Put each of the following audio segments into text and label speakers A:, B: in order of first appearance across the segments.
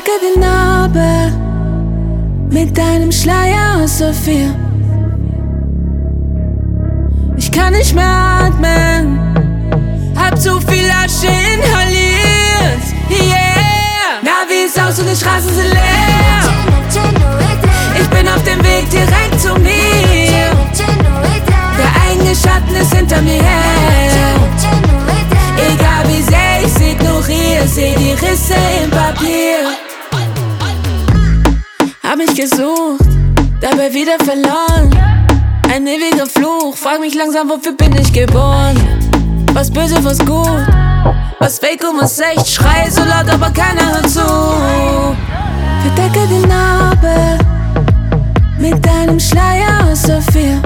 A: Verdecke die Narbe mit deinem Schleier aus Saphir. Ich kann nicht mehr atmen, hab zu viel Asche inhaliert. Yeah! Navis aus und die Straßen sind leer. Ich bin auf dem Weg direkt zu mir. Der eigene Schatten ist hinter mir her. Egal wie sehr ich's ignoriere, seh die Risse im Papier. Hab mich gesucht, dabei wieder verloren. Ein ewiger Fluch, frag mich langsam, wofür bin ich geboren? Was böse, was gut, was fake und was echt. Schrei so laut, aber keiner hört zu. Verdecke die Narbe mit deinem Schleier aus Saphir.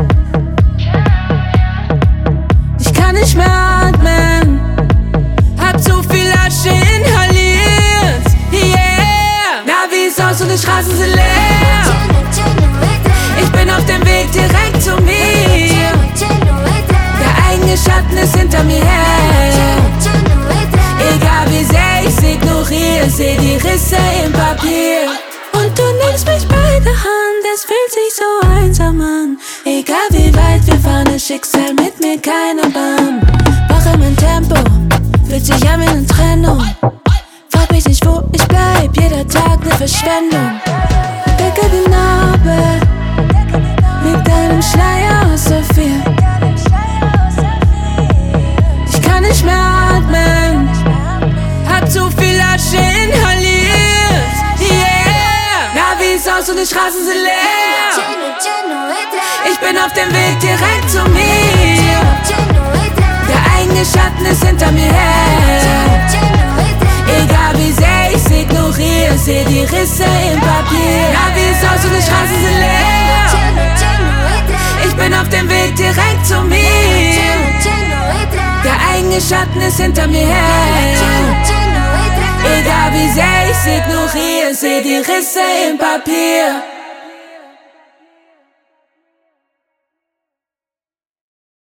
A: Ich kann nicht mehr atmen, hab zu viel Asche inhaliert. Yeah! Navis aus und die Straßen sind leer. Ich bin auf dem Weg direkt zu mir. Der eigene Schatten ist hinter mir her. Egal wie sehr ich's ignoriere, seh die Risse im Papier. Und du nimmst mich bei der Hand, es fühlt sich so einsam an. Egal wie weit wir fahren, das Schicksal mit mir kein Erbarmen. Wache mein Tempo, fühlt sich an wie eine Trennung. Frag mich nicht, wo ich bleib, jeder Tag ne Verschwendung. Verdecke die Narbe mit deinem Schleier aus Saphir. Ich kann nicht mehr atmen, hab zu viel Asche inhaliert. Yeah! Navis aus und die Straßen sind leer. Ich bin auf dem Weg direkt zu mir. Der eigene Schatten ist hinter mir her. Egal wie sehr ich's ignoriere, seh die Risse im Papier. Navis aus und die Straßen sind leer. Ich bin auf dem Weg direkt zu mir. Der eigene Schatten ist hinter mir her. Egal wie sehr ich's ignoriere, seh die Risse im Papier.